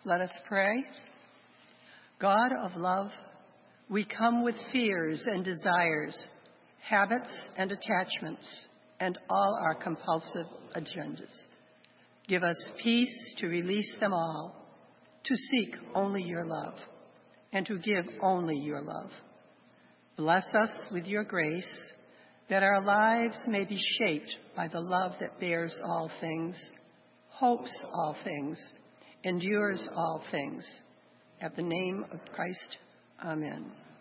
Let us pray. God of love, we come with fears and desires, habits and attachments, and all our compulsive agendas. Give us peace to release them all, to seek only your love, and to give only your love. Bless us with your grace, that our lives may be shaped by the love that bears all things, hopes all things, endures all things. At the name of Christ, amen.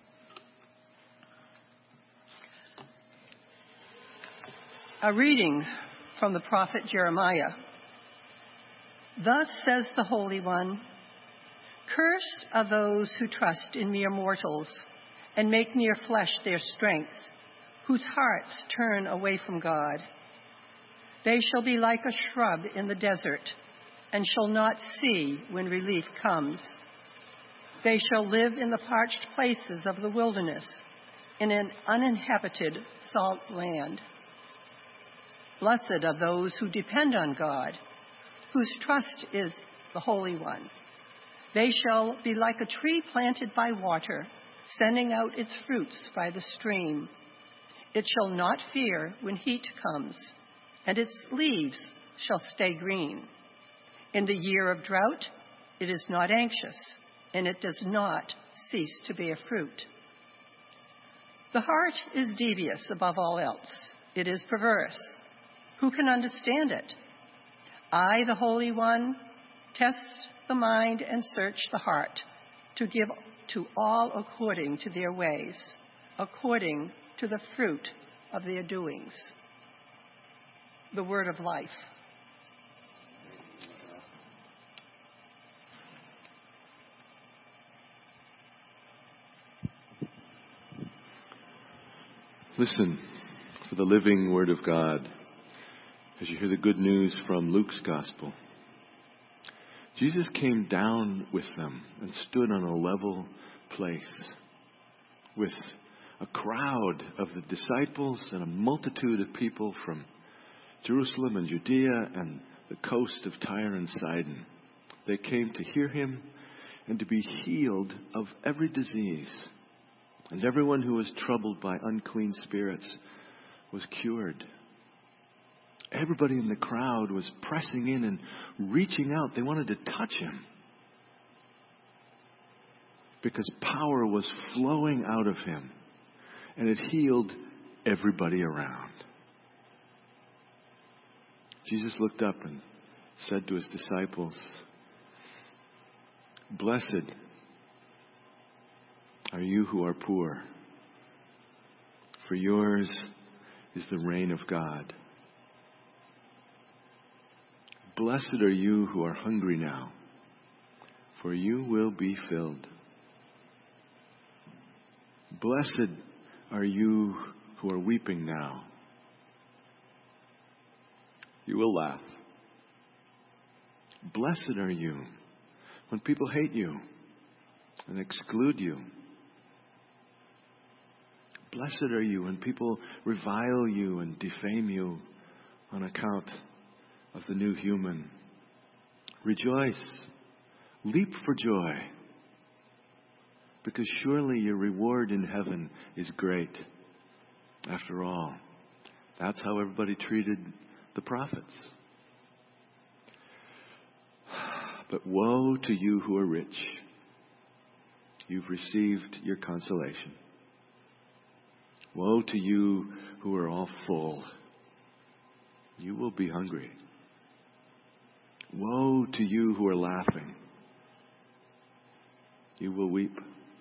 A reading from the prophet Jeremiah. Thus says the Holy One, cursed are those who trust in mere mortals and make mere flesh their strength, whose hearts turn away from God. They shall be like a shrub in the desert, and shall not see when relief comes. They shall live in the parched places of the wilderness, in an uninhabited salt land. Blessed are those who depend on God, whose trust is the Holy One. They shall be like a tree planted by water, sending out its fruits by the stream. It shall not fear when heat comes, and its leaves shall stay green. In the year of drought, it is not anxious, and it does not cease to bear fruit. The heart is devious above all else. It is perverse. Who can understand it? I, the Holy One, test the mind and search the heart, to give to all according to their ways, according to the fruit of their doings. The word of life. Listen for the living word of God as you hear the good news from Luke's gospel. Jesus came down with them and stood on a level place with a crowd of the disciples and a multitude of people from Jerusalem and Judea and the coast of Tyre and Sidon. They came to hear him and to be healed of every disease. And everyone who was troubled by unclean spirits was cured. Everybody in the crowd was pressing in and reaching out. They wanted to touch him, because power was flowing out of him, and it healed everybody around. Jesus looked up and said to his disciples, "Blessed are you who are poor, for yours is the reign of God. Blessed are you who are hungry now, for you will be filled. Blessed are you who are weeping now. You will laugh. Blessed are you when people hate you and exclude you. Blessed are you when people revile you and defame you on account of the new human. Rejoice, leap for joy, because surely your reward in heaven is great. After all, that's how everybody treated the prophets. But woe to you who are rich. You've received your consolation. Woe to you who are all full. You will be hungry. Woe to you who are laughing. You will weep.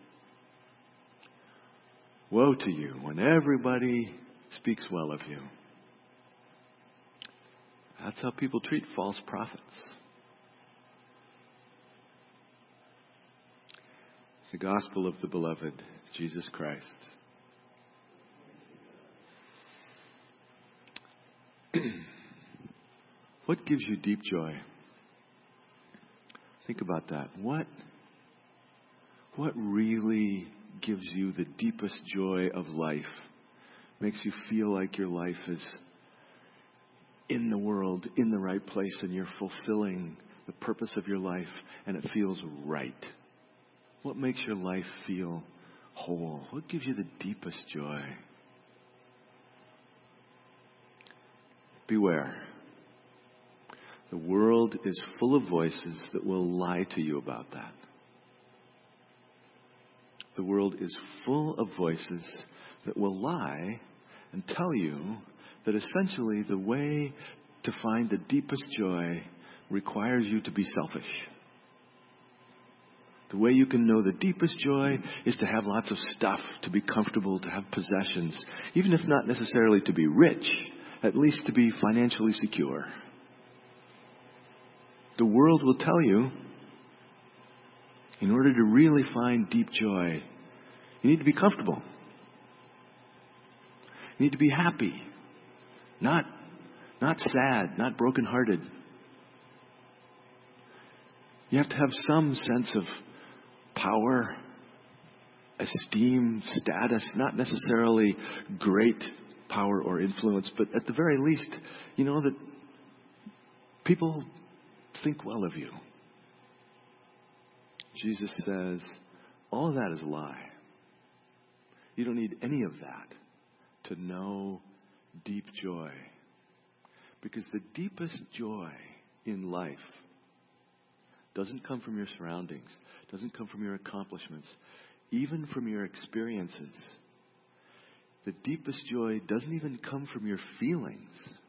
Woe to you when everybody speaks well of you. That's how people treat false prophets. The gospel of the beloved Jesus Christ. What gives you deep joy? Think about that. What really gives you the deepest joy of life? Makes you feel like your life is in the world, in the right place, and you're fulfilling the purpose of your life, and it feels right? What makes your life feel whole? What gives you the deepest joy? Beware. The world is full of voices that will lie to you about that. The world is full of voices that will lie and tell you that essentially the way to find the deepest joy requires you to be selfish. The way you can know the deepest joy is to have lots of stuff, to be comfortable, to have possessions, even if not necessarily to be rich, at least to be financially secure. The world will tell you, in order to really find deep joy, you need to be comfortable. You need to be happy, not sad, not brokenhearted. You have to have some sense of power, esteem, status, not necessarily great power or influence, but at the very least, you know that people think well of you. Jesus says, all of that is a lie. You don't need any of that to know deep joy. Because the deepest joy in life doesn't come from your surroundings, doesn't come from your accomplishments, even from your experiences. The deepest joy doesn't even come from your feelings.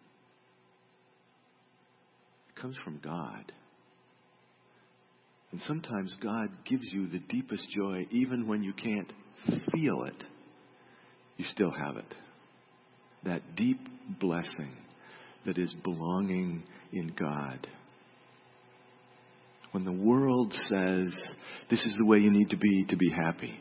It comes from God. And sometimes God gives you the deepest joy even when you can't feel it. You still have it. That deep blessing that is belonging in God. When the world says, this is the way you need to be happy,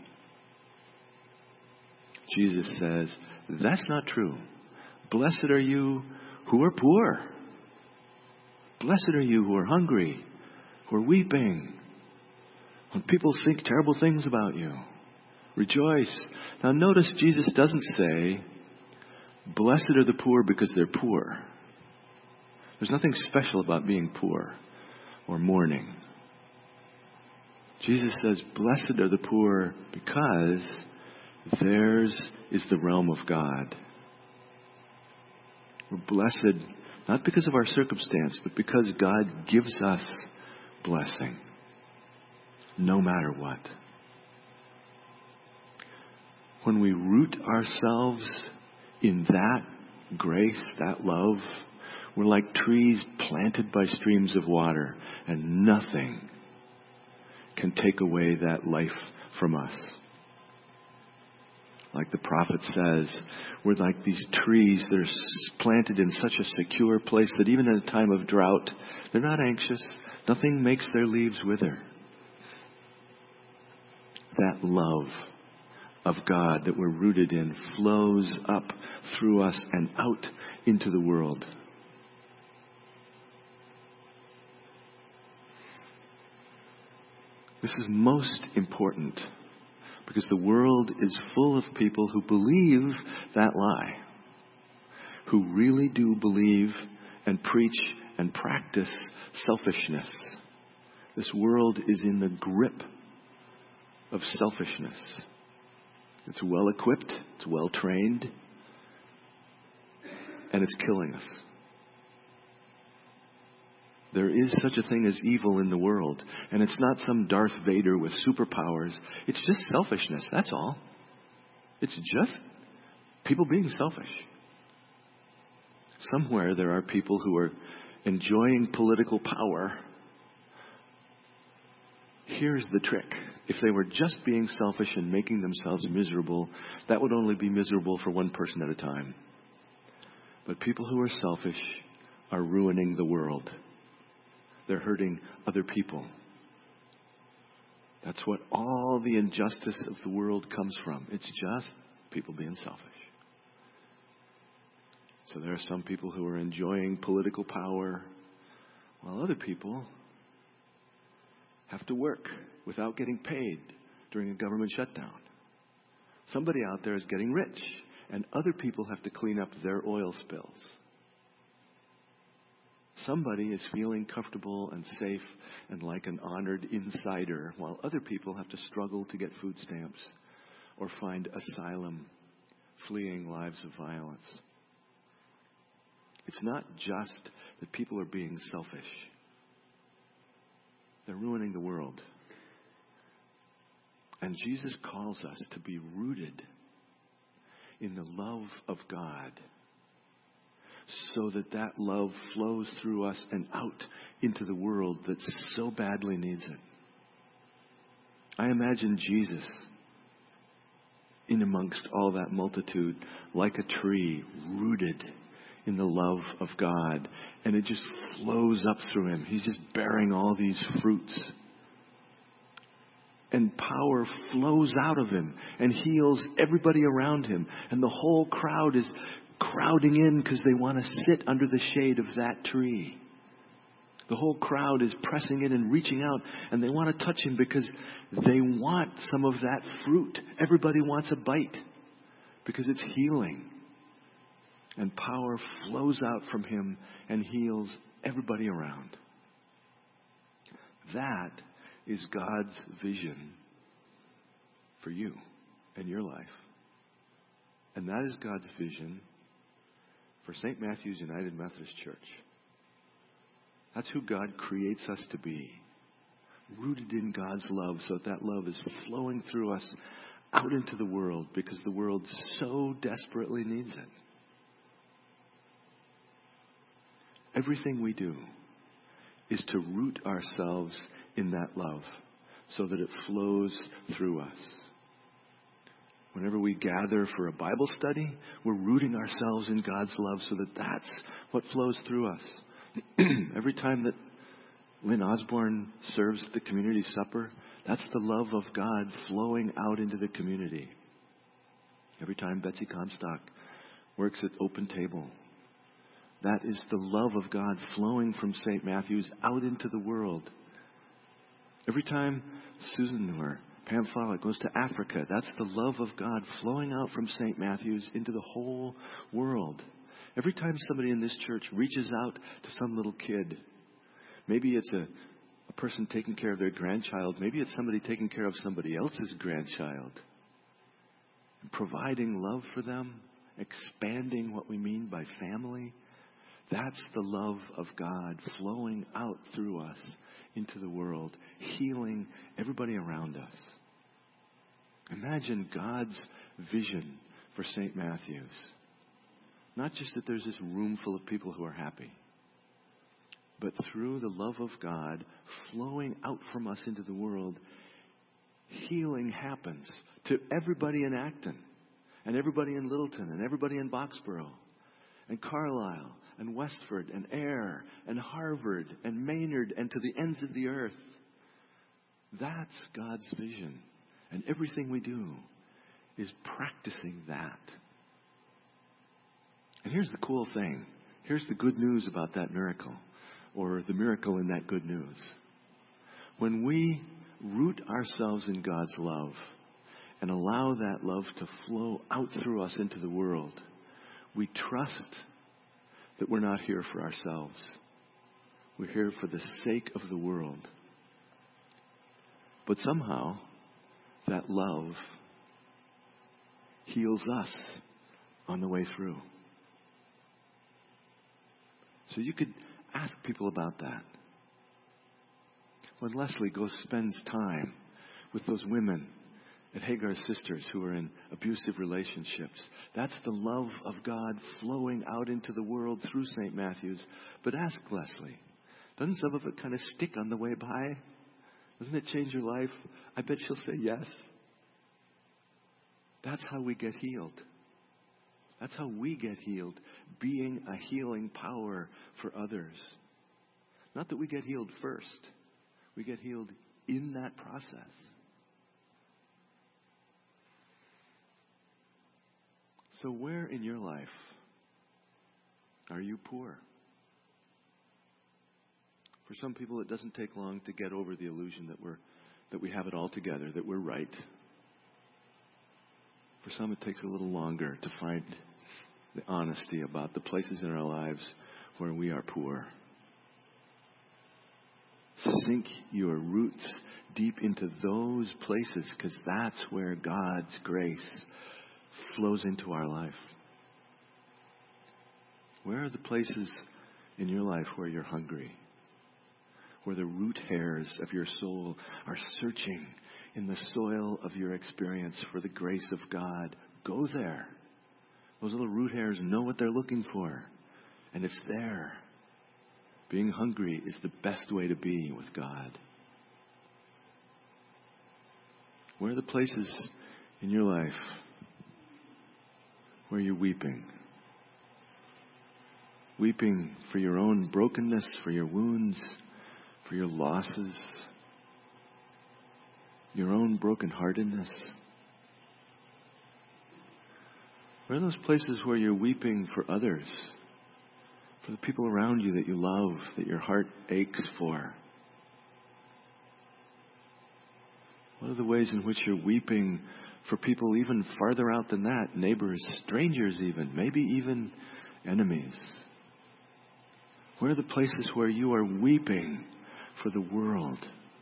Jesus says, that's not true. Blessed are you who are poor. Blessed are you who are hungry, who are weeping. When people think terrible things about you, rejoice. Now notice Jesus doesn't say, blessed are the poor because they're poor. There's nothing special about being poor or mourning. Jesus says, blessed are the poor because theirs is the realm of God. We're blessed not because of our circumstance, but because God gives us blessing, no matter what. When we root ourselves in that grace, that love, we're like trees planted by streams of water, and nothing can take away that life from us. Like the prophet says, we're like these trees that are planted in such a secure place that even in a time of drought, they're not anxious. Nothing makes their leaves wither. That love of God that we're rooted in flows up through us and out into the world. This is most important because the world is full of people who believe that lie, who really do believe and preach and practice selfishness. This world is in the grip of selfishness. It's well equipped, it's well trained, and it's killing us. There is such a thing as evil in the world, and it's not some Darth Vader with superpowers. It's just selfishness, that's all. It's just people being selfish. Somewhere there are people who are enjoying political power. Here's the trick. If they were just being selfish and making themselves miserable, that would only be miserable for one person at a time. But people who are selfish are ruining the world. They're hurting other people. That's what all the injustice of the world comes from. It's just people being selfish. So there are some people who are enjoying political power, while other people have to work without getting paid during a government shutdown. Somebody out there is getting rich, and other people have to clean up their oil spills. Somebody is feeling comfortable and safe and like an honored insider, while other people have to struggle to get food stamps or find asylum, fleeing lives of violence. It's not just that people are being selfish. They're ruining the world. And Jesus calls us to be rooted in the love of God, so that that love flows through us and out into the world that so badly needs it. I imagine Jesus in amongst all that multitude, like a tree rooted in the love of God, and it just flows up through him. He's just bearing all these fruits. And power flows out of him and heals everybody around him. And the whole crowd is crowding in because they want to sit under the shade of that tree. The whole crowd is pressing in and reaching out, and they want to touch him because they want some of that fruit. Everybody wants a bite because it's healing. And power flows out from him and heals everybody around. That is God's vision for you and your life. And that is God's vision for St. Matthew's United Methodist Church. That's who God creates us to be. Rooted in God's love, so that love is flowing through us out into the world because the world so desperately needs it. Everything we do is to root ourselves in that love so that it flows through us. Whenever we gather for a Bible study, we're rooting ourselves in God's love so that that's what flows through us. Every time that Lynn Osborne serves the community supper, that's the love of God flowing out into the community. Every time Betsy Comstock works at Open Table, that is the love of God flowing from St. Matthew's out into the world. Every time Susan or Pam Fowler goes to Africa, that's the love of God flowing out from St. Matthew's into the whole world. Every time somebody in this church reaches out to some little kid, maybe it's a person taking care of their grandchild, maybe it's somebody taking care of somebody else's grandchild, and providing love for them, expanding what we mean by family. That's the love of God flowing out through us into the world, healing everybody around us. Imagine God's vision for St. Matthew's. Not just that there's this room full of people who are happy, but through the love of God flowing out from us into the world, healing happens to everybody in Acton, and everybody in Littleton, and everybody in Boxborough, and Carlisle, and Westford, and Ayr, and Harvard, and Maynard, and to the ends of the earth. That's God's vision. And everything we do is practicing that. And here's the cool thing. Here's the good news about that miracle, or the miracle in that good news. When we root ourselves in God's love and allow that love to flow out through us into the world, we trust that we're not here for ourselves. We're here for the sake of the world. But somehow, that love heals us on the way through. So you could ask people about that. When Leslie spends time with those women at Hagar's Sisters who are in abusive relationships, that's the love of God flowing out into the world through St. Matthew's. But ask Leslie, doesn't some of it kind of stick on the way by? Doesn't it change your life? I bet she'll say yes. That's how we get healed. That's how we get healed, being a healing power for others. Not that we get healed first. We get healed in that process. So where in your life are you poor? For some people, it doesn't take long to get over the illusion that we have it all together, that we're right. For some, it takes a little longer to find the honesty about the places in our lives where we are poor. Sink your roots deep into those places, because that's where God's grace flows into our life. Where are the places in your life where you're hungry? Where the root hairs of your soul are searching in the soil of your experience for the grace of God? Go there. Those little root hairs know what they're looking for, and it's there. Being hungry is the best way to be with God. Where are the places in your life where you're weeping? Weeping for your own brokenness, for your wounds, for your losses, your own brokenheartedness. Where are those places where you're weeping for others, for the people around you that you love, that your heart aches for? What are the ways in which you're weeping for people even farther out than that? Neighbors, strangers even, maybe even enemies. Where are the places where you are weeping for the world?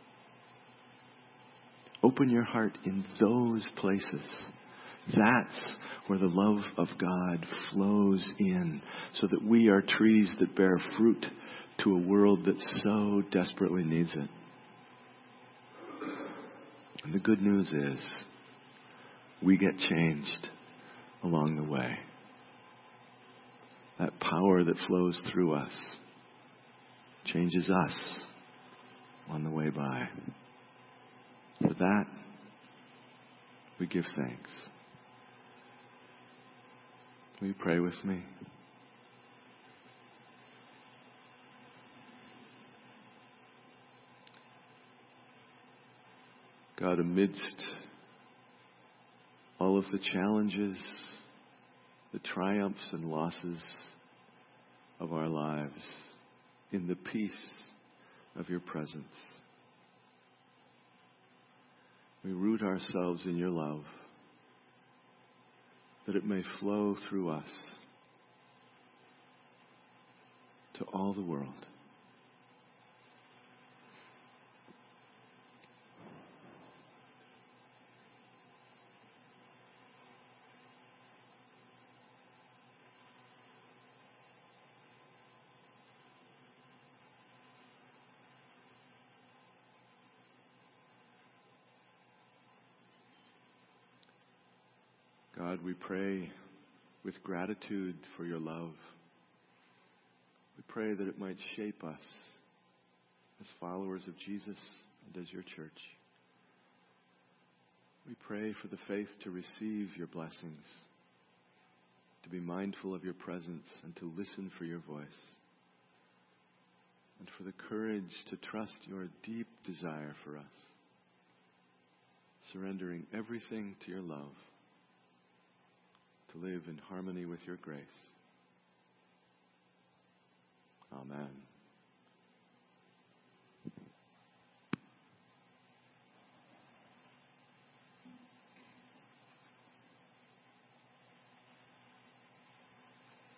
Open your heart in those places. That's where the love of God flows in, so that we are trees that bear fruit to a world that so desperately needs it. And the good news is, we get changed along the way. That power that flows through us changes us on the way by. For that, we give thanks. Will you pray with me? God, amidst all of the challenges, the triumphs and losses of our lives, in the peace of your presence, we root ourselves in your love, that it may flow through us to all the world. God, we pray with gratitude for your love. We pray that it might shape us as followers of Jesus and as your church. We pray for the faith to receive your blessings, to be mindful of your presence and to listen for your voice, and for the courage to trust your deep desire for us, surrendering everything to your love, to live in harmony with your grace. Amen.